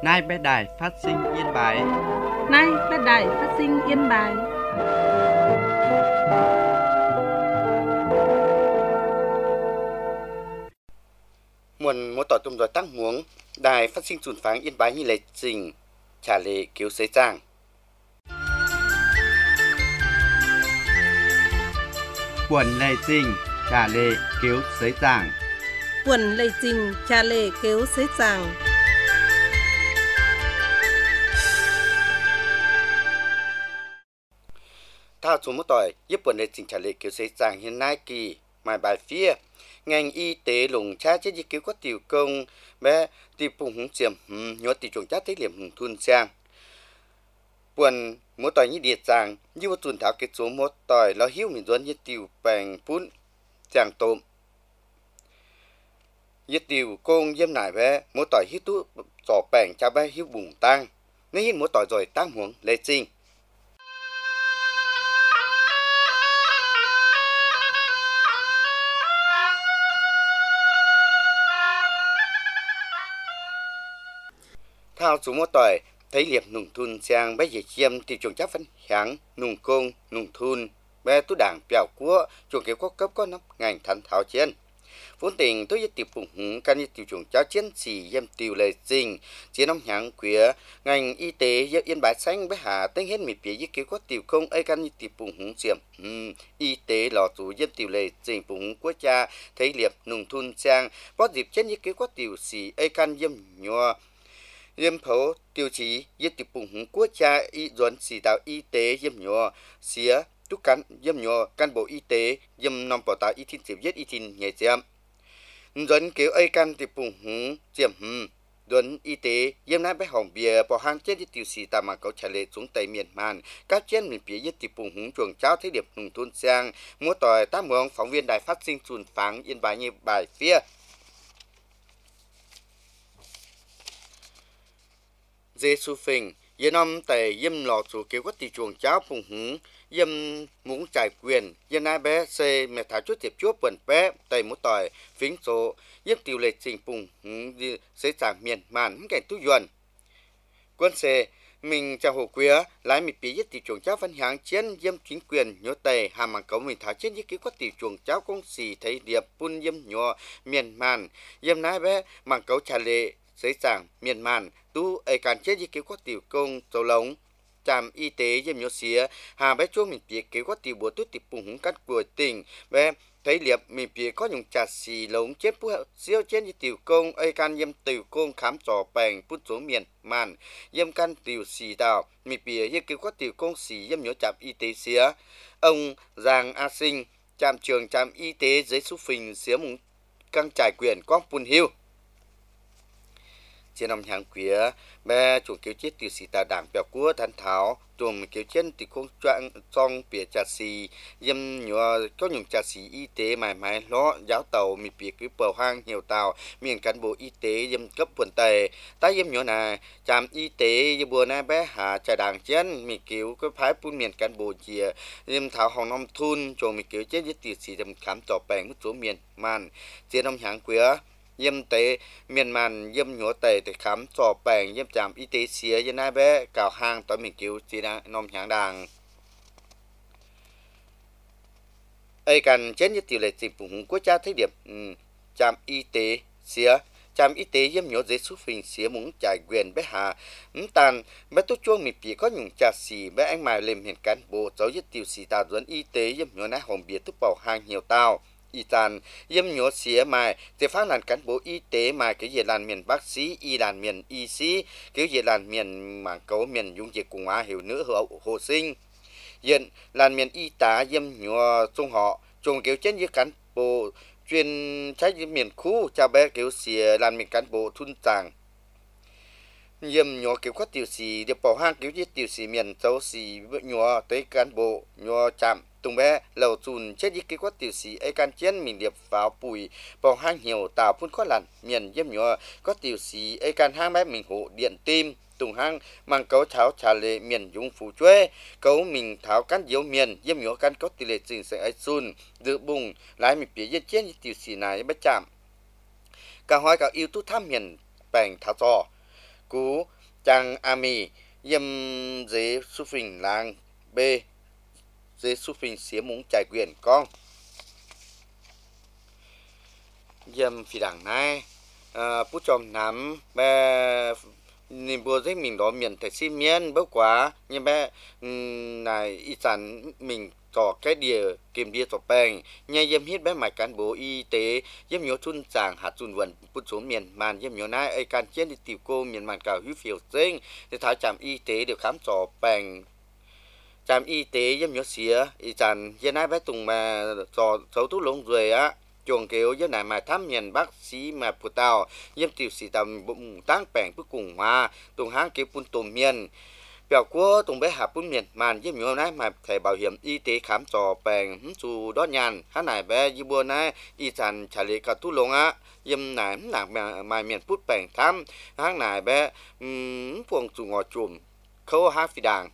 Nay bé đài phát sinh Yên Bái. Nay bé đài phát sinh Yên Bái. Muộn một tỏi tùm rồi tăng muống, đài phát sinh chuẩn phán Yên Bái như lệ trình, trả lệ cứu xế giang. Quần lệ trình, trả lệ cứu xế giang. Quần lệ trình, trả lệ cứu xế giang. Thao xuống một tỏi, giúp quần lệ trình trả lệ cứu xế giang hiện nay kỳ, mai bài phía. Ngành y tế lùng cha chết di cứu có tiểu công bé tiểu phùng hùng xiêm nhớ tiểu chuồng chát thấy liềm hùng thun sang buồn mỗi tỏi như điệt giang như một tuần thảo kết số một tỏi lo hiếu mình doan như tiểu bèn phun giang tôm như tiểu công dâm nải bé mỗi tỏi hiếu tú sỏ bèn cha bé hiếu bùng tăng nếu hiếu mỗi tỏi rồi tăng huống lệ sinh. Thao xuống một tỏi thấy liệp nùng thun sang bé dễ chiêm thì chuồng chắc phân háng nùng công nùng thun bé tú đảng bèo cua chuồng kéo có cấp có nắp ngành thành thảo chiến vốn tình tôi tiếp phụng hứng can như tiểu chuồng cháu chiến sĩ yếm tiểu lệ sinh chiến năm háng quía ngành y tế Yên Bái xanh bé hà tên hết mì phía kéo có tiểu công ấy can như tiểu phụng hứng xiêm y tế lò chủ yếm tiểu lệ sinh phụng hứng quốc gia thấy liệp nùng thun sang có dịp chết như kéo có tiểu sĩ ấy can yếm nhòa yếm phố tiêu chí yếm tiểu phụng hứng quốc gia y doan sĩ đạo y tế yếm nhòa xía tú cán yếm nhòa cán bộ y tế yếm nòng bảo ta y thiên diệp yết y thiên nhẹ diệm doan kéo ai can tiểu phụng hứng diệm doan y tế yếm nái bé hỏng bìa bỏ hang chết yết tiểu sĩ ta mà cậu trả lệ xuống tây miền man các chiến miền phía yết tiểu phụng hứng chuồng cháo thấy điệp nùng thôn sang mua tỏi tám mường phóng viên đài phát sinh truyền phán Yên Bái như bài phía. Dê su phình, yên năm tại yếm lò chủ kéo quát tì chuồng cháo phùng hứng, yếm muốn trải quyền, yên ai bé xe mẹ thả chút tiệp chúa bẩn bé, tại một tỏi, phính số, yếm tiểu lệ trình phùng hứng sẽ chẳng miền màn hứng cảnh tu duẩn. Quân xe, mình chào hồ quía, lái mì bí yết tì chuồng cháo văn háng chiến yếm chính quyền nhớ tầy, hà màng cấu mình thả trên yết kéo quát tì chuồng cháo công xì thấy điệp bún yếm nhỏ miền màn, yếm nái bé màng cấu trả lệ, giấy giảng miền màn tu ai can chết như kéo quát tiểu công châu lống trạm y tế yếm nhớ xía hà bé chuông mình phía kéo quát tiểu bùa tút tiểu phùng hứng cắt của tỉnh bé thấy liệp mình phía có những trà xì lống chết bùa siêu chết như tiểu công ai can yếm tiểu công khám trò bèn bút xuống miền màn yếm can tiểu xì đào mình phía như kéo quát tiểu công xì yếm nhớ trạm y tế xía ông Giang A Sinh trạm trường trạm y tế giấy số phình xía mùng căng trải quyền quang pun hiu trên năm hàng quía bé chuồng kéo chết từ xì tà đảng bèo cua thanh tháo chuồng kéo chết từ không choạng trong bìa trà xì yếm nhựa có những trà xì y tế mãi mãi ló giáo tàu mi bìa cứ bầu hang nhiều tàu miền cán bộ y tế yếm cấp quần tề ta yếm nhựa này trạm y tế yếm bùa này bé hà trà đảng chết mi kéo cái phái phun miền cán bộ chìa yếm tháo hồng năm thun chuồng mi kéo chết với từ xì yếm khám trò bèn mất số miền man trên năm hàng quía yếm tế miền màn yếm nhúa tề để khám trò bèn yếm trạm y tế xía yếm nai bé cào hang tới mình cứu chỉ đang nom nhang đàng ai cần chết như tiểu lệ dịch vụ quốc gia thấy điểm trạm y tế xía trạm y tế yếm nhúa giấy số phình xía muốn trải quyền bé hà tàn bé tốt chuông mình bị có những trà xì bé anh mài lên hiện cán bộ giáo yết tiểu xì tà dẫn y tế yếm nhúa nai hồng bìa thức bảo hang nhiều tao y tàn yếm nhúa xía mài thì phát làn cán bộ y tế mài cái gì làn miền bác sĩ y làn miền y sĩ cái gì làn miền mảng cấu miền dung dịch cùng á hiểu nữ hồ sinh hiện làn miền y tá yếm nhúa trung họ trùng kéo trên với cán bộ chuyên trái miền khu cha bé kéo xía làn miền cán bộ thun tràng yếm nhúa kéo quát tiểu sĩ để bảo hang kéo giết tiểu sĩ miền châu sĩ nhúa tới cán bộ nhúa chạm tung bé lầu chùn chết cái quát tiểu sĩ ai can chiến mình điệp vào bụi bảo hang nhiều tàu phun khó lặn miền yếm nhúa có tiểu sĩ ai can hang bé mình hộ điện tim tùng hang mang cấu tháo trả lệ miền dung phủ chuê cấu mình tháo cán diếu miền yếm nhúa cán có tỷ lệ trình sẽ ai xuân dự bùng lái mình phía yết chiến tiểu sĩ này bé chạm cả hỏi cả yêu tú tham miền bèn tháo trò cú Trang Ami yếm dế su phình làng B dế su phình xía múng trải quyền con yếm phi đảng này bút chồng nắm bé nhìn bùa dế mình đó miền thể xi miên bớt quá nhưng bé này y sản mình tỏ cái địa kiểm địa tỏ bèn nhà yếm hít bé mạch cán bộ y tế yếm nhớ chun chàng hạt chun vận bút số miền màn yếm nhớ nai ai can chiến đi tiểu cô miền màn cào hữu phiêu sinh để tháo trạm y tế đều khám tỏ bèn trạm y tế yếm nhớ xía y sản yếm nai bé tùng mà tỏ xấu tú lông rồi á chuồng kéo yếm này mà thăm miền bác sĩ mà phụ tàu yếm tiểu sĩ tầm bụng tăng bèn bức cùng mà tùng hang kéo pun tôm miền biểu của tùng bé hạ bún miền màn với nhiều này mà thẻ bảo hiểm y tế khám cho bèn dù đó nhàn hắn này bé như bữa này y sản trả lệ cả tu lông á yếm này là mà miền phút bèn thăm hắn này bé phường chủ ngõ chùm khâu hát phi đàng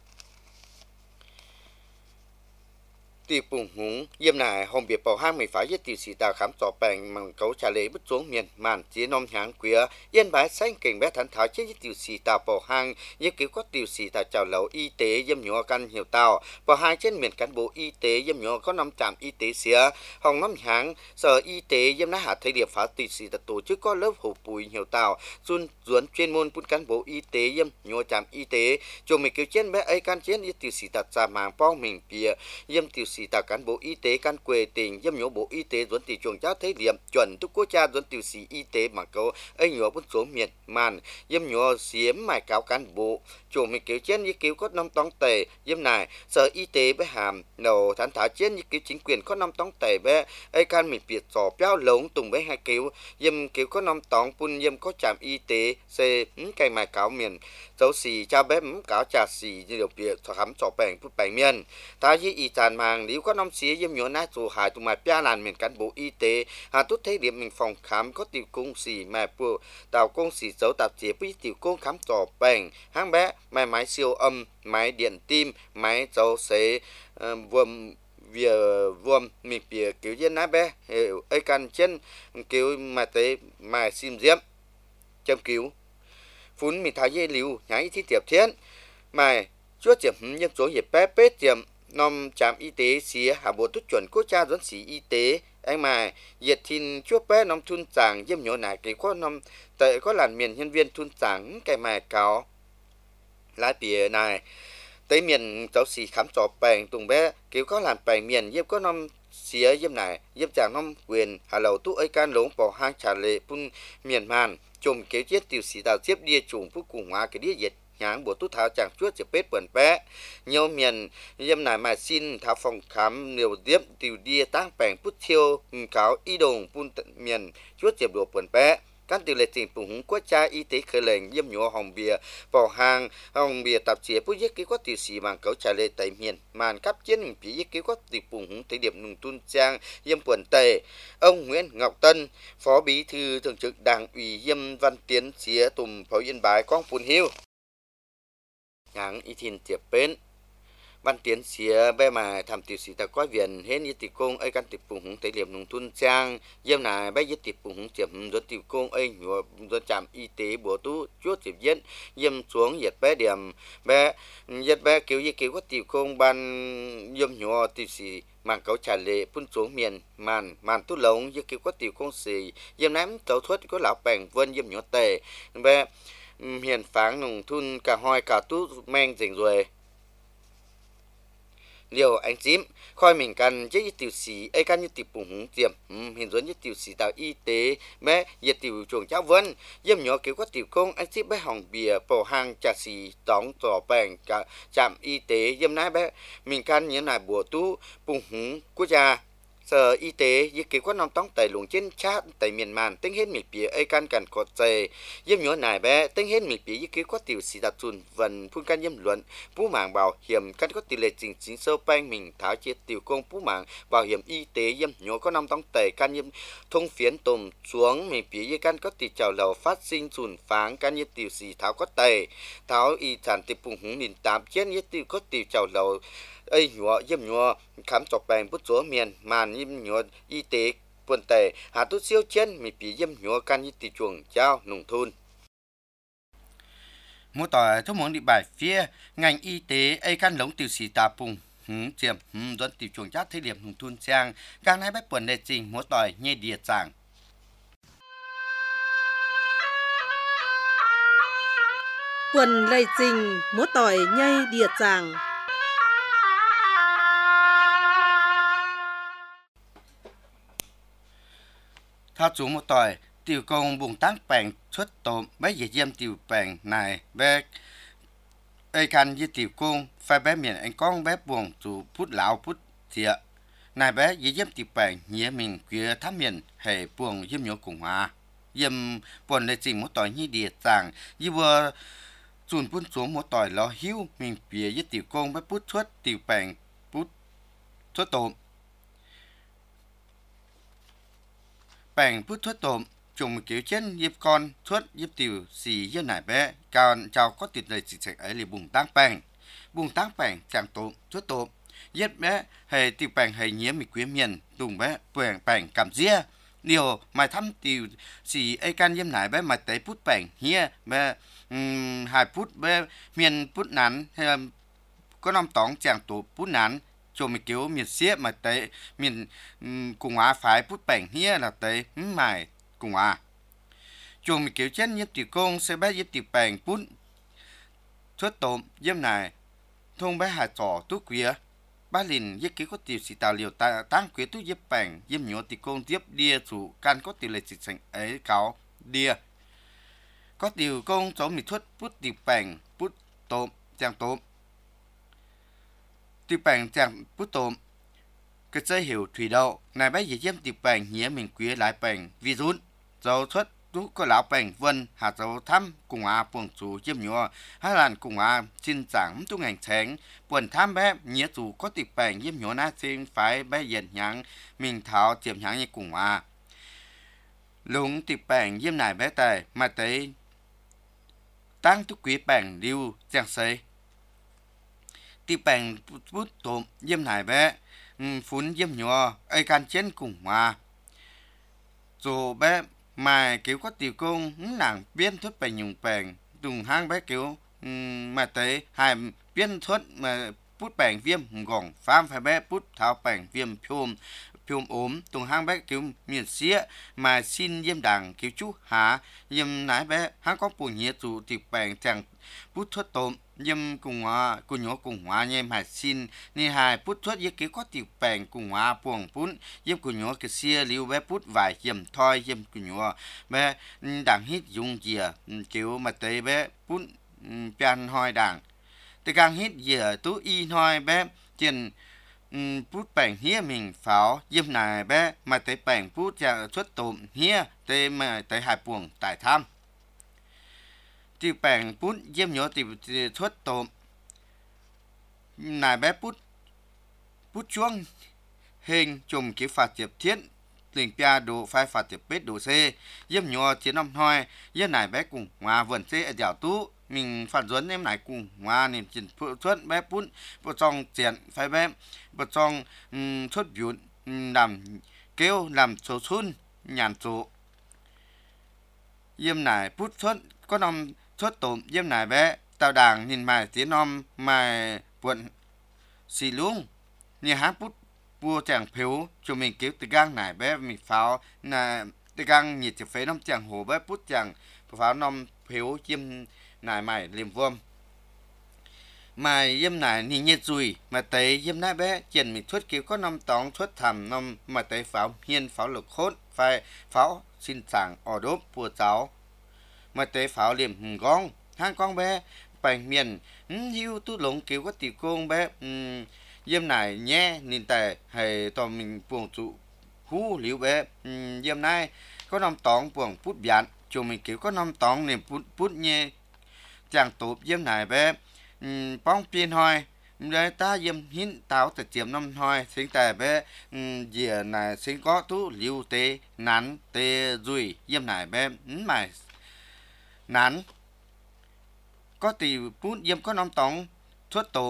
tỷ bùng húng yếm này hôm biệt bảo hang mình phải giết tỷ sĩ tàu khám tỏ bèn bằng cấu trả lệ bất xuống miền màn chỉ nom háng quía yên bái xanh kình bé thắn tháo chết giết tỷ sĩ tàu bảo hang như cứu có tỷ sĩ tàu chào lẩu y tế yếm nhỏ căn hiểu tàu bảo hang trên miền cán bộ y tế yếm nhỏ có 5 trạm y tế xía hòng nom háng sở y tế yếm đã hạ thấy địa phá tỷ sĩ tàu tổ chức có lớp hộp bùi hiểu tàu xuân duẩn chuyên môn phun cán bộ y tế yếm nhỏ trạm y tế cho mình cứu trên bé ấy can chiến giết tỷ sĩ tàu ra màng bong mình bìa yếm tỷ sĩ tàu cán bộ y tế can quê tỉnh yếm nhổ bộ y tế dẫn tỷ chuồng cháu thấy điểm chuẩn túc quốc gia dẫn tiểu sĩ y tế mà câu ấy nhổ bốn số miền màn yếm nhổ xiếm mài cáo cán bộ chuồng mình cứu trên như cứu có 5 tông tệ yếm này sở y tế với hàm nổ thán thả trên như cứu chính quyền có 5 tông tệ với ấy can mình biệt sò béo lống tùng với hai cứu yếm cứu có 5 tông pun yếm có trạm y tế xe cây mài cáo miền dấu xì cha bé cáo trà xì như điều biệt khám sọ bèn phút bèn miền ta với y tàn màng nếu có 5 xía yếm nhổ nát dù hại tụi mày bia làn miền cán bộ y tế hà tốt thấy điểm mình phòng khám có tiểu công xì mà bùa tàu công xì dấu tạp chế với tiểu công khám sọ bèn hang bé máy siêu âm máy điện tim máy dấu xế vuông vuông mình bìa kiểu dân ná bé ấy can chân kiểu mà tế mà sim diễm châm cứu phun mình thay dây liu nhảy thi tiệp thiên mà chúa tiệm nhân số hiệp bé bế tiệm nom trạm y tế xía hà bộ tốt chuẩn quốc gia dẫn sĩ y tế anh mà diệt thìn chúa bé nom thun chàng yếm nhỏ nải cái có nom tại có làn miền nhân viên thun chàng cái mà cáo lá bìa này tới miền cháu xì khám trọ bèn tùng bé kiểu có làn bèn miền yếm có nom xía yếm này yếm chàng nom quyền hà lầu tu ấy can lống bỏ hang trả lệ pun miền màn chùm kéo chết tiểu sĩ tàu tiếp đi chùm phúc cùng hóa cái đĩa diệt nháng bộ tu tháo chàng chuốt chỉ bết bẩn bé nhiều miền yếm này mà xin tháo phòng khám liều tiếp tiểu đi tăng bèn phút thiêu cáo y đồng pun miền chuốt chỉ đồ bẩn bé các tiểu lệ tỉnh phụng quốc gia y tế khởi lệnh yếm nhổ hồng bìa vào hàng hồng bìa tạp chế bút giết kế có tiểu sĩ bằng cấu trả lệ tại miền màn cấp chiến phí giết kế có tiểu phụng tới điểm nung tuân trang yếm quần tề ông Nguyễn Ngọc Tân phó bí thư thường trực đảng ủy yếm Văn Tiến xía tùm phó yên bái con phun hiu nháng y thìn tiệp bên Văn Tiến xía bé mà tham tiểu sĩ ta có viện hết như tiểu công ấy can tiểu phụng tới điểm nung tuân trang yếm này bé giết tiểu phụng tiệp rồi tiểu công ấy nhổ rồi trạm y tế bổ tu chuốt tiệp giết yếm xuống giật bé điểm bé giật bé kiểu như kiểu có tiểu công ban yếm nhổ tiểu sĩ màn cấu trả lệ phun xuống miền màn tu lồng như kiểu có tiểu công sĩ yếm ném tàu thuất có lão bèn vân yếm nhổ tề bé hiền pháng nùng thun cả hoi cả tú men rình rồi liều anh tím khoi mình cần chế tiểu sĩ ấy can như tiểu bùng húng tiệm hiện dẫn như tiểu sĩ tạo y tế bé nhiệt tiểu chuồng cháu vân yếm nhỏ kiểu có tiểu công anh tím bé hỏng bìa bỏ hàng trà xì tóng tỏ bèn cả trạm y tế yếm nái bé mình cần như này bùa tú bùng húng quốc gia sở y tế như kiểu có nằm tông tại luồng trên chat tại miền màn tính hết miệt bìa ấy can cần có dề yếm nhỏ này bé tính hết miệt bìa như kiểu có tiểu sĩ đặt chun vần phun can yếm luận phú mạng bảo hiểm căn có tỷ lệ chính sâu bang mình tháo chia tiểu công phú mạng bảo hiểm y tế yếm nhỏ có nằm tông tại can yếm thông phiến tôm xuống miệt bìa như can có tỷ chào lầu phát sinh chun pháng can như tiểu sĩ tháo có tề tháo y sản tiểu phùng hùng nhìn tám chết như tiểu có tiểu chào lầu ấy nhọ yếm nhọ khám chọc bèn bút số miền màn yếm nhọ y tế quần tề hà tốt siêu chân mi bị yếm nhọ can y tỷ chuồng trao nông thôn mua tỏi thuốc muốn đi bài phía ngành y tế ai căn lống tiêu xì tà pùng chiếm dẫn tiêu chuồng chát thế điểm hùng thun trang càng hai bách quần đề trình mua tỏi nhê địa chẳng quần lây trình múa tỏi nhây địa chàng thao chú một tỏi tiêu công bùng tăng bèn xuất tộm bé dễ diêm tiêu bèn này bé ai căn với tiêu công phải bé miền anh con bé buồn chủ phút lão phút thiệt này bé dễ diêm tiêu bèn nhớ mình kia thám miền hệ buồn diêm nhớ cùng hòa diêm buồn lây trình một tỏi như địa chàng như vừa chùn phun xuống một tỏi lo hiu mình phía với tiêu công bé phút xuất tiêu bèn phút xuất tộm bèn phút xuất tộm chồng kiểu trên dịp con xuất dịp tiểu xì với nải bé còn cháu có tuyệt lời chỉ sạch ấy là bùng tăng bèn chẳng tộm xuất tộm giết bé hay tiểu bèn hay nhớ mình quý miền tùng bé bèn cảm ria điều mà thăm tiểu xì ai can dêm nải bé mà tới phút bèn hia bé hai phút bé miền phút nắn hay có năm tóng chẳng tộm phút nắn cho mình kiểu miền xía mà tới miền cùng hóa phải phút bèn hia là tới mài cùng chuồng mình kiểu chết nhất tiểu công sẽ bé nhất tiểu bèn phút xuất tộm dêm này thông bé hà trò tú quía ba lìn giết kiểu có tiểu sĩ tạo liều tăng quía tú dép bèn dêm nhỏ tiểu công tiếp đia chủ can có tiểu lệ chỉ thành ấy cáo đia có tiểu công chỗ mình xuất phút tiểu bèn phút tộm chẳng tộm tiểu bèn chẳng phút tộm cái dây hiểu thủy đậu này bé dễ dêm tiểu bèn nhớ mình quía lại bèn virus dấu xuất tú có lão bèn vân hạt dấu thăm cùng buồng chủ chiêm nhỏ hai lần cùng xin chẳng tu ngành sáng buồn thăm bé nhớ chủ có tiệp bèn chiêm nhỏ na xin phải bé dần nhắn mình thảo chiêm nhắn như cùng lúng tiệp bèn chiêm này bé tài mà tới tăng tu quý bèn lưu chẳng xây tiệp bèn bút tộm chiêm này bé phun chiêm nhỏ ai can chén cùng rồi bé mà kiểu có tiểu công nàng biên thuốc bèn nhung bèn dùng hang bé kiểu mà tới hai biên thuốc mà bút bèn viêm gòn pham phải bé bút tháo bèn viêm phôm ốm dùng hang bé kiểu miền xía mà xin diêm đảng kiểu chú hả diêm nái bé hang có bùn nhiệt chủ tiểu bèn chẳng bút thuốc tôm diêm cùng nhỏ cùng nhem hải xin ni hai bút thuốc với kiểu có tiểu bèn cùng buồng bún diêm cùng nhỏ cái xia liu bé bút vài diêm thoi diêm cùng nhỏ bé đảng hít dùng dìa kiểu mà tới bé bút pian hoi đảng từ càng hít dìa tú y hoi bé tiền bút bèn hía mình pháo diêm này bé mà tới bèn bút cho xuất tôm hía tới mà tới hai buồng tại tham tiểu bèn bút diêm nhỏ tiểu xuất tôm này bé bút chuông hình chùm kiểu phạt tiệp thiết tình pia đồ phai phạt tiệp bết đồ c diêm nhỏ chiến năm hoi diêm này bé cùng vườn c ở dẻo tú mình phản dẫn em này cùng nên chuyển xuất bé bút trong tiền phải bé trong xuất biểu làm kêu làm số xuân nhàn số diêm này bút xuất có năm xuất tổm diêm này bé tao đảng nhìn mày tiếng nom mày buồn xì luôn như hát bút vua chẳng phiếu cho mình kéo từ gang này bé mình pháo là từ gang nhiệt phế năm chẳng hồ bé bút chẳng pháo năm phiếu diêm này mày liềm vuông mà diêm này nhìn nhiệt rùi mà tới diêm này bé chuyện mình xuất kéo có năm tóng xuất thầm năm mà tới pháo hiên pháo lực khốt phải pháo xin sảng ở đốp của cháu mà tới pháo liềm gong hang con bé bành miền hiu tu lống kiểu có tiểu công bé diêm này nhé nhìn tệ hay toàn mình buồng trụ hú liu bé diêm này có năm tóng buồng phút biển cho mình kiểu có năm tóng niềm phút nhé chẳng tốt diêm này bé bóng piên hoi đấy ta diêm hiến táo từ chiếm năm hoi sinh tệ bé dìa này sinh có tú liu tê nắn tê rùi diêm này bé mày nắn có tỷ phút diêm có năm tóng xuất tộm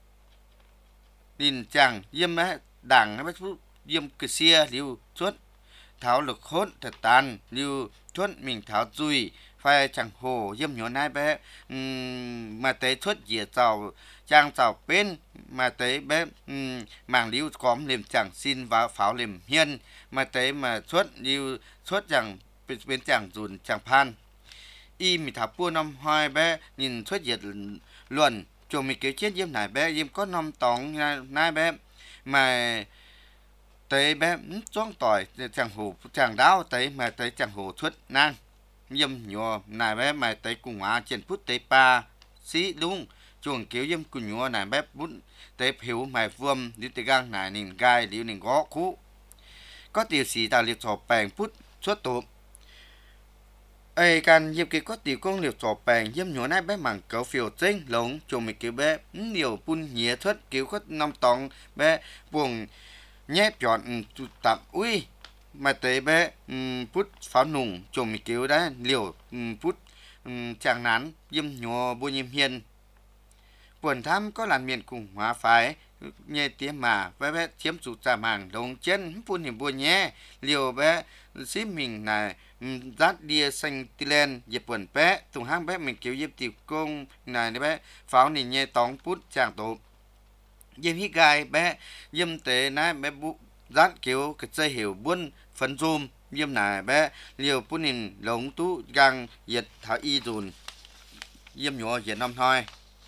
nhìn chẳng diêm á đảng mấy phút diêm cái xia liu xuất tháo lực hốt thật tàn liu xuất mình tháo dùi phải chẳng hồ yếm nhỏ nai bé mà tới xuất dĩa giàu trang giàu bên mà tới bé màng liu cóm liềm chẳng xin vào pháo liềm hiên mà tới mà xuất chẳng bên chẳng dùn chẳng phan y mi thả pua năm hai bé nhìn xuất dĩa luận cho mi kiểu chết yếm nải bé yếm có năm tòng nai bé mà tới bé choáng tỏi chẳng hồ chẳng đáo tới mà tới chẳng hồ xuất nang yếm nhỏ nài bé mà tới cùng hóa trên phút tới pa xí đúng chuồng kiểu yếm cùng nhỏ nài bé bút tới phiếu mài vuông đi tới gang nài nìn gai liu nìn gõ cú có tiểu sĩ tạo liệt sổ bèn phút xuất tụ ai can yếm cái có tiểu công liệt sổ bèn yếm nhỏ nài bé mảng cấu phiếu chính lống chuồng mình kiểu bé nhiều bún nhía xuất kiểu có năm tòng bé buồng nhép chọn tạm ui mà tới bé phút pháo nùng chồng mình cứu đã liều phút chàng nán yếm nhỏ bùa yếm hiền buồn thăm có làn miền cùng hóa phái nhẹ tiếng mà bé chiếm chủ trà màng đồng chân phun hiểm bùa nhé liều bé xí mình này rát đia xanh tilen dẹp buồn bé tùng hang bé mình cứu yếm tiểu công này bé pháo này nhẹ tóng phút chàng tổ yếm hít gai bé yếm tế nái bé bụng rát kiểu cái dây hiểu buôn phấn zoom yếm nải bé liều phun hình lống tú gang yết thảo y dùn yếm nhỏ yết năm thôi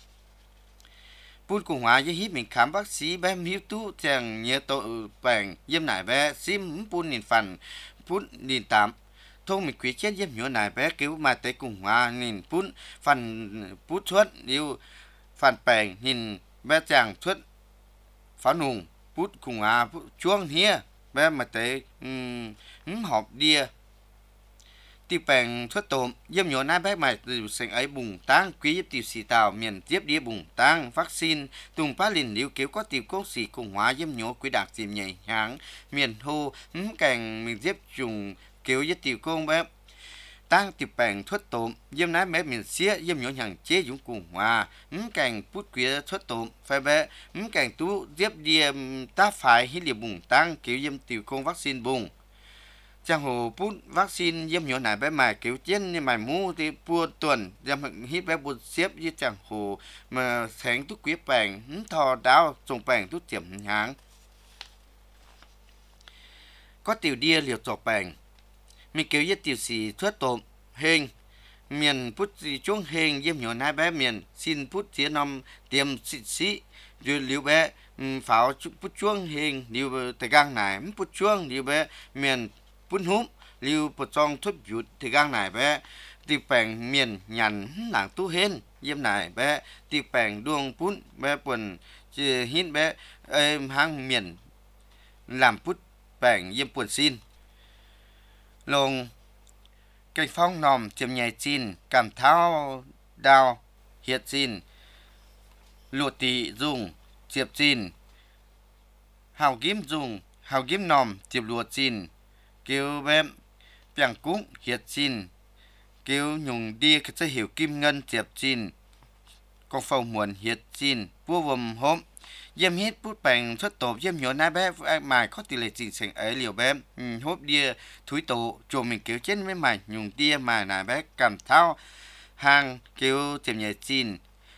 phun cùng hóa với hít mình khám bác sĩ bé hiếu tú chàng nhớ tội bèn yếm nải bé sim phun nhìn phần phun nhìn tạm thông mình quý chết yếm nhỏ nải bé cứu mà tới cùng hóa nhìn phun phần phút suốt yêu phần bèn nhìn bé chàng suốt phá nùng phút cùng chuông hia bé mà tới họp đia tiêu bèn xuất tôm yếm nhỏ nai bé mà từ sinh ấy bùng tăng quý yếp tiêu xì tàu miền tiếp đĩa bùng tăng vaccine tùng phá lìn liu kéo có tiêu cố xì cùng hóa yếm nhỏ quý đặc dìm nhảy háng miền hô càng mình tiếp trùng kéo yếp tiêu công bé tăng tiêu bèn xuất tôm yếm nai bé miền xía yếm nhỏ hàng chế dũng cùng hóa càng phút quý xuất tôm phải bé càng tú tiếp đĩa ta phải hít liều bùng tăng kéo yếm tiêu công vaccine bùng chẳng hồ phút vaccine yếm nhỏ nải bé mài kiểu chiến như mài mũ thì bua tuần yếm hít bé bua xếp như chẳng hồ mà sáng tút quý bèn thò đáo trồng bèn tút tiệm háng có tiểu đia liều trọc bèn mình kiểu như tiểu sĩ thuất tộm hình miền phút gì chuông hình yếm nhỏ nải bé miền xin phút phía năm tiệm sĩ rồi liều bé pháo phút chuông hình liều tại gang nải phút chuông liều bé miền phun húm liu bột trong thốt dụt thì gang này bé tiệp bèn miền nhằn nàng tu hên yếm này bé tiệp bèn đuông phun bé quần chỉ hít bé hang miền làm phút bèn yếm quần xin lồng cây phong nòm tiệm nhảy chín cảm tháo đào hiệt chín lụa tị dùng tiệp chín hào kiếm nòm tiệp lụa chín kêu bé bèn cúng hiệt xin kêu nhung đi cái hiểu kim ngân tiệp xin con phòng muộn hiệt xin vua vầm hôm yếm hít bút bèn xuất tổ yếm nhỏ nai bé mài có tỷ lệ chỉnh sành ấy liều bé hốp đia thúi tổ chùa mình kêu trên với mài nhung đia mài nai bé cầm thao hàng kêu tiệp nhảy xin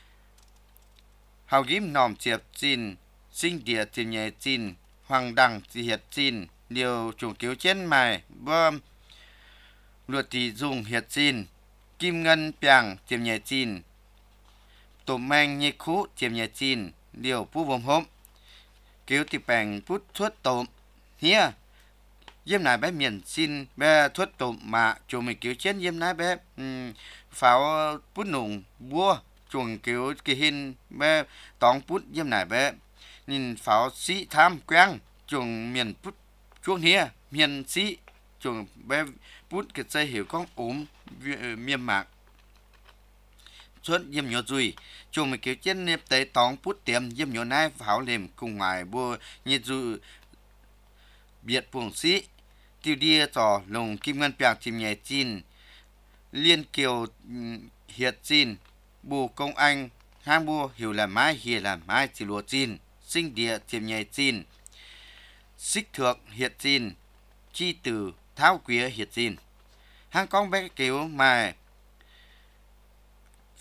hào kiếm nòm tiệp xin sinh địa tiệp nhảy xin hoàng đằng hiệt xin điều chủ cứu trên mài bơm luật tỷ dùng hiệt xin kim ngân bèng tiềm nhẹ xin tổ mang nhị khú tiềm nhẹ xin điều phú vòng hôm cứu tỷ bèng phút thuất tổm hia yếm nái bé miền xin bé thuất tổm mà chủ mình cứu trên yếm nái bé pháo phút nùng bua chuồng cứu kỳ hình bé tóng phút yếm nái bé nhìn pháo sĩ tham quen chuồng miền phút chuông hia miền sĩ chuồng bé bút cái dây hiểu con miền mạc xuất yếm nhỏ dùi chuồng mình kiểu trên nếp tế tóng bút tiệm yếm nhỏ nai pháo liềm cùng ngoài bùa như dùi biệt buồng sĩ tiêu đia trò lồng kim ngân bạc chìm nhẹ chín liên kiều hiệt chín bù công anh hang bùa hiểu là mai hìa là mai chỉ lúa chín sinh địa chìm nhẹ chín xích thượng hiệt xin chi từ tháo quía hiệt xin hang con bé kiểu mà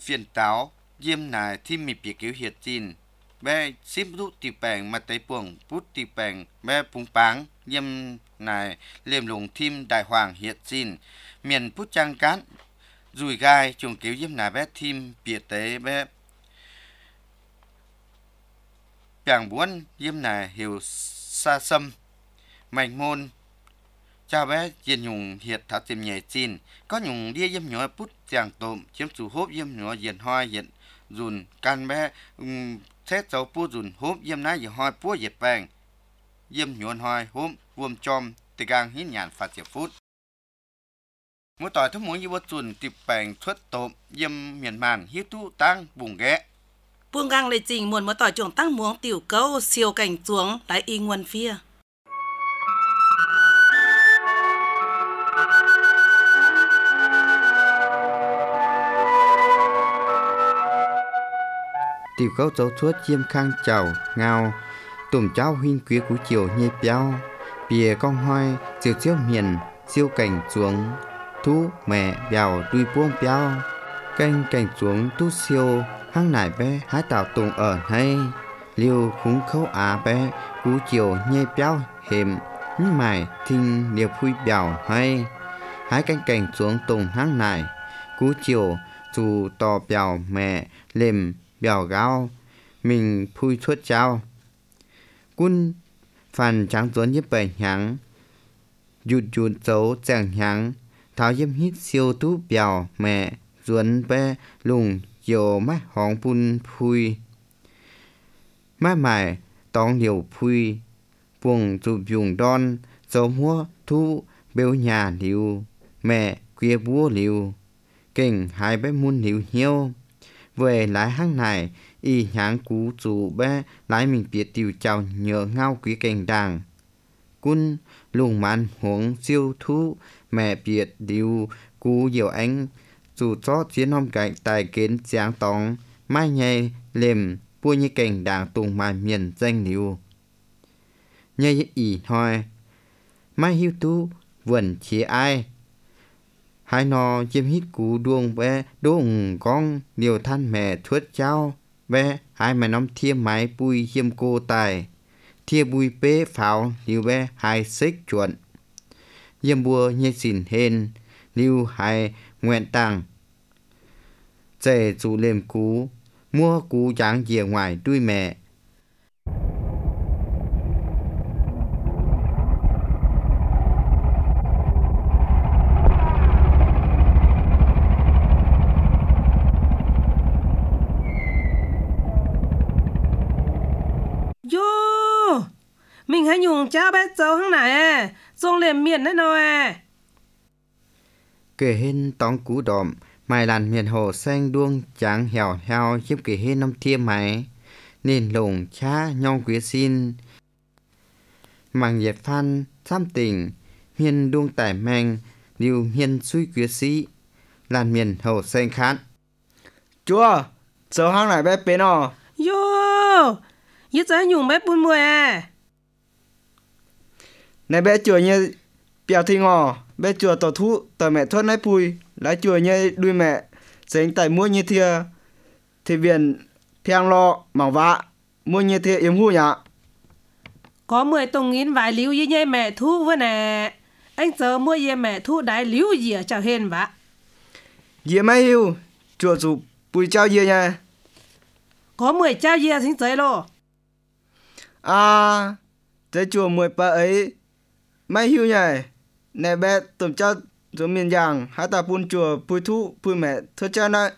phiền táo diêm nài thi mì bìa cứu hiệt chín bé xếp rút tì bèng mà tay buồng bút tì bèng bé búng báng diêm nài liềm lùng thim đại hoàng hiệt chín miền bút trang cán rùi gai chuồng cứu diêm nài bé thim bìa tế bé bèng buôn diêm nài hiểu xa xâm mạnh môn chào bé diên nhung hiệt thảo tìm nhẹ chín có nhung đĩa diêm nhỏ bút chàng tôm chiếm chủ hốp diêm nhỏ diền hoa hiện dùn can bé xét dấu pu dùn hốp diêm ná diền hoa pu diệt bèng diêm nhuận hoa hốp vuông chom tì gang hít nhàn phạt diệt phút mỗi tỏi thức muốn như bút dùn tiệp bèng xuất tôm diêm miền màn hiếp tu tăng vùng ghé Buông gang lệ trình muôn mỗi tỏi chuồng tăng muống tiểu câu siêu cảnh xuống lại y nguồn phía. Tiểu câu dấu thuốc chiêm khang chào ngao tùm cháu huynh quý cú chiều nhây béo bìa con hoi chiều chiếu miền siêu cảnh xuống thú mẹ bèo đuôi buông béo canh cảnh xuống tu siêu hang nải bé hái tạo tùng ở hay liêu khúng khâu á bé cú chiều nhây béo hềm mải thinh liều phui bèo hay hái canh cảnh xuống tùng hang nải cú chiều dù tò bèo mẹ lềm bèo gao mình phui suốt trao quân phàn trắng tuấn nhếp bảy nháng dụt dấu chẳng nháng tháo yếm hít siêu tú bèo mẹ duẩn bé lùng dồ mắt hóng bun phui mắt mải tóng liều phui buồng chụp dùng đon dấu mua thu bêu nhà liu mẹ quia búa liu kênh hai bé muôn liu hiếu về lái hang này y nháng cú chủ bé lái mình biệt tiểu chào nhờ ngao quý cảnh đàng quân lùng màn huống siêu thú mẹ biệt điều cú nhiều anh dù cho chiến hôm cảnh tài kiến giáng tóng mai nhây lềm bua như cảnh đàng tùng mà miền danh liu nhây ỉ thôi mai hiu tu vườn chế ai hai nò chiêm hít cú đuông bé đuông con điều than mẹ thuất cháu bé hai mẹ nắm thiêm máy bùi hiêm cô tài thia bùi bế pháo liu bé hai xích chuẩn hiêm bùa nhây xỉn hên liu hai nguyện tàng dễ dù lềm cú mua cú dáng dìa ngoài đuôi mẹ Mình hãy dùng cha bé dấu hăng này dùng liềm miền đấy nói kể hên tóng cú đọm mày làn miền hồ xanh đuông trắng hẻo heo giúp kể hên năm thiêm máy nên lồng cha nhong quý xin màng nhiệt phan tham tình miền đuông tải manh liu miền suy quý sĩ làn miền hồ xanh khát chúa dấu hăng này bé bé nọ yo yết giá dùng bé bún mùi này bé chùa như bèo thi ngò bé chùa tổ thú tờ mẹ thoát nái pui lái chùa như đuôi mẹ dính tại mua như thia thì viện phiang lo mỏng vạ mua như thia yếm hu nhạ có 10 tông nghìn vài liu như nhây mẹ thu với nè anh giờ mua ye mẹ thu đái liu gì ở chào hên vạ dìa mai hiu chùa dù bùi trao dìa nha có 10 trao ye sinh giới lô à thế chùa 10 bà ấy mai hiu nhỉ nè bé tụm cho chỗ miền giang hai ta pun chùa pui thu pui mẹ thưa cha này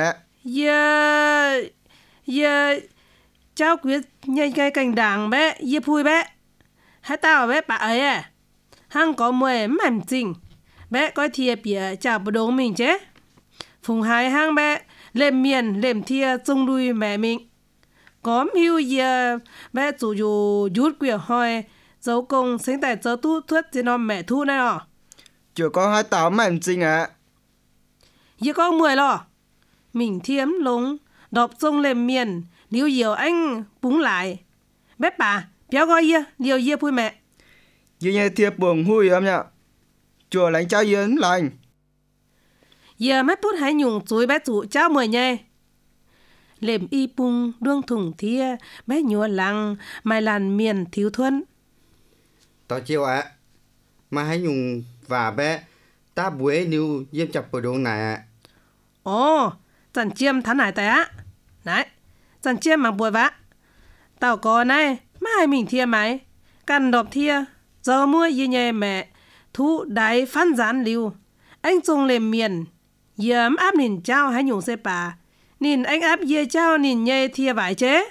ye cháu quyết nhây cây cành đàng bé ye pui bé hai tao bé bà ấy hăng có 10 mảnh trình bé coi thìa bìa chào bố đống mình chứ phùng hai hăng bé lềm miền lềm thìa chung đuôi mẹ mình có hiu ye bé chủ dù rút quyển hỏi dấu công sinh tại dấu tu thuất trên nó mẹ thu này à chùa có hai táo mảnh trình ye có 10 lo mình thiếm lúng đọc chung lềm miền liu nhiều anh búng lại bé bà béo gọi ye liều ye pui mẹ như như thiệp buồng hui em nhạ chùa lãnh trao yến lành giờ mấy phút hãy nhung chuối bé chủ cháu mười nhé. Lềm y bung đương thủng thia bé nhua lăng mai làn miền thiếu thuần. Tao chiều ạ. Mà hãy nhung và bé ta buổi níu diêm chập bờ đông này ạ. Ồ, chẳng chiêm thán này tại á. Đấy, chẳng chiêm mà bùi vã. Tao có này, mà hai mình thia máy. Cần đọc thia, giờ mua gì nhẹ mẹ. Thu đáy phán gián lưu. Anh trông lềm miền. Dớm áp nhìn cháu hãy nhung xe bà. Nhìn anh áp dê cháu nhìn nhẹ thia vải chế.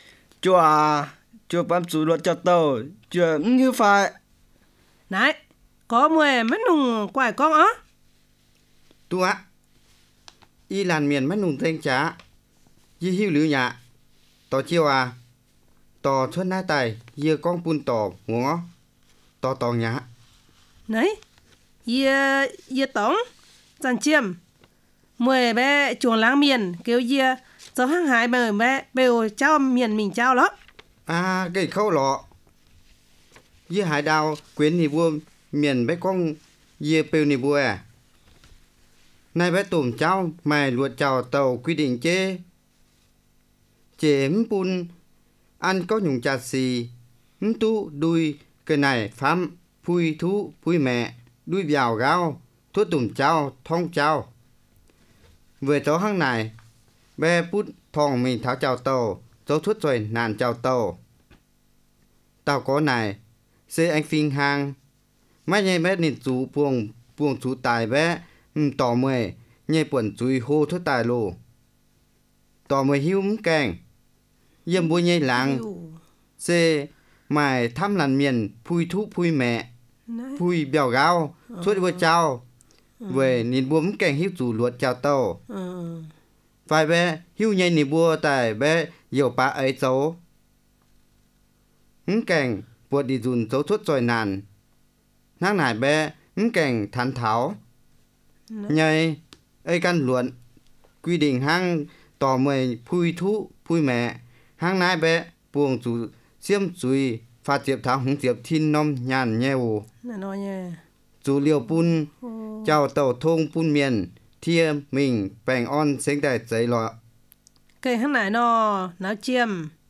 Chùa bám chủ luật cho tàu. Chùa như phải. Này, có mùi mất nùng quải con á. Tu ạ. Y làn miền mất nùng tên chá. Y hiu lưu nhạ. Tao chiều à. Tao thuần nai tài. Dưa con bún tỏ ngó. Tao nhạ. Này, dưa tổng. Chẳng chiêm. Mùi bé chuồng láng miền kêu dưa. Cháu hăng hái bởi bé bèo cháu miền mình cháu đó. À, cái khâu lọ. Dưa hải đào quyến nì vua miền bé con dưa bèo nì vua à. Này bé tùm cháu mày luật chào tàu quy định chế. Chế bún ăn có nhung trà xì. Tu đuôi cái này phám phui thú phui mẹ. Đuôi vào gao thuốc tùm cháu thông cháu. Vừa cháu hăng này bé bút thòng mình tháo chào tàu. Cháu thuốc rồi nàn chào tàu. Tao có này xê anh phinh hang. Mấy nhây bé nhìn chú buông chú tài bé. Tỏ mười nhây buồn chú hô thuốc tài lô. Tỏ mười hiu kèng. Dâm bùi nhây làng. Xê mày thăm làn miền phui thú phui mẹ. Phui bèo gao thuốc vừa chào. Về nhìn buông kèng hiu chú luật chào tàu. Phải bé hiu nhây nhìn bùa tài bé dầu bá ấy cháu. Kèng buộc đi dùn cháu thuốc rồi nàn. Nang nải bé kèng thán tháo. Nhây ấy căn luận quy định hang tỏ mười phui thú phui mẹ. Hang nai bé buông chú xiêm chúi phá chiếp tháo hứng chiếp thiên nông nhàn nhèo. Chú liều bún chào tàu thông bún miền thia mình bèng on xếng đại giấy lọ. Cái hăng này nó chiêm.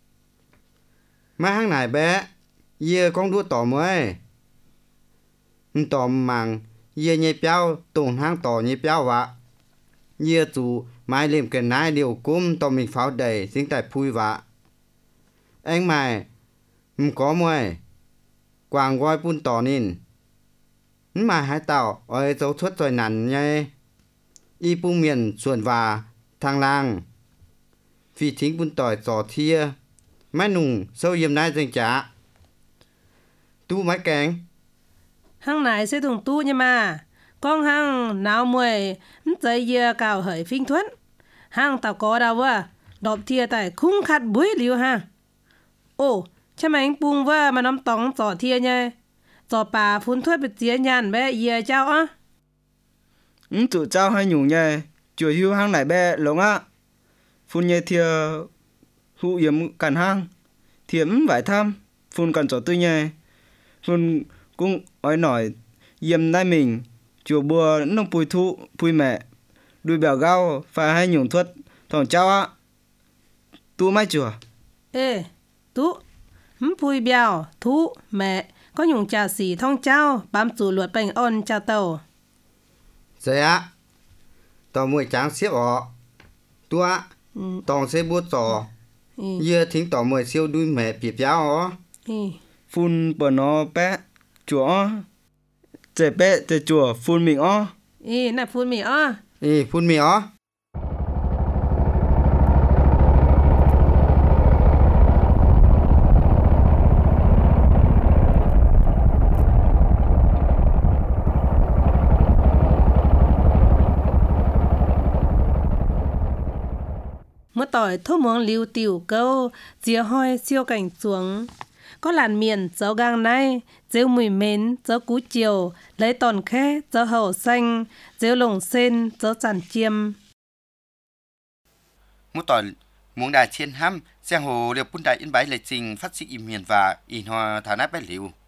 Mà hang nải bé dìa con đua tỏ mới. Tỏ màng dìa nhây béo tổn hang tỏ nhây béo vạ. Dìa chú mai liềm cái nai điều cúm tỏ mình pháo đầy xính tại phui vạ. Anh mày có mùi quàng gọi bún tỏ nín. Mà hai tàu ơi dấu thuất rồi nản nhây. Y bù miền xuân và thang lang. Vì thính bún tỏi giỏ thia. Mấy nùng sâu yếm nai danh chá. Tu mấy kèng. Hăng này sẽ thùng tu nha mà. Con hăng nào mùi giấy dưa cào hởi phinh thuẫn. Hăng tao có đâu à. Đọc thia tại khung khát bối liu ha. Ồ, cha mày anh bùng vơ mà nóm tóng giỏ thia nha. Giỏ bà phun thuất bịch tía nhàn bé dìa cháu á. Chủ cháu hay nhung nhé. Chùa hiu hang này bé lông á. Phun nhé thia hụ yếm cản hang. Thiếm vải thăm. Phun cản chỗ tư nhé. Phun cũng ói nổi yếm nai mình. Chùa bùa nông pùi thụ pùi mẹ. Đuôi bèo gao và hay nhung thuất thòng cháu á. Tu mai chùa. Ê, tu. Pùi bèo thụ mẹ. Có nhung trà xỉ thông cháu. Bám chủ luật bành ôn chào tàu. Dạy ạ. Tao mùi tráng xếp ọ. Tu ạ. Tao sẽ bút giỏ. Dìa thính tao mùi siêu đuôi mẹ bịp giáo ọ. Phun bờ nó bé chùa. Trẻ bé trẻ chùa phun mình ọ. Nè phun mình ọ. Phun mình ọ. Một tỏi thô muống liu tiểu câu, dìa hoi siêu cảnh xuống. Có làn miền dấu gang nay, dấu mùi mến, dấu cú chiều, lấy tòn khé, dấu hậu xanh, dấu lồng sen, dấu chản chiêm. Một tỏi muống đà chiên hăm, giang hồ đều bún đại in bái lệ trình phát sĩ im miền và in hoa thả nát bé liu.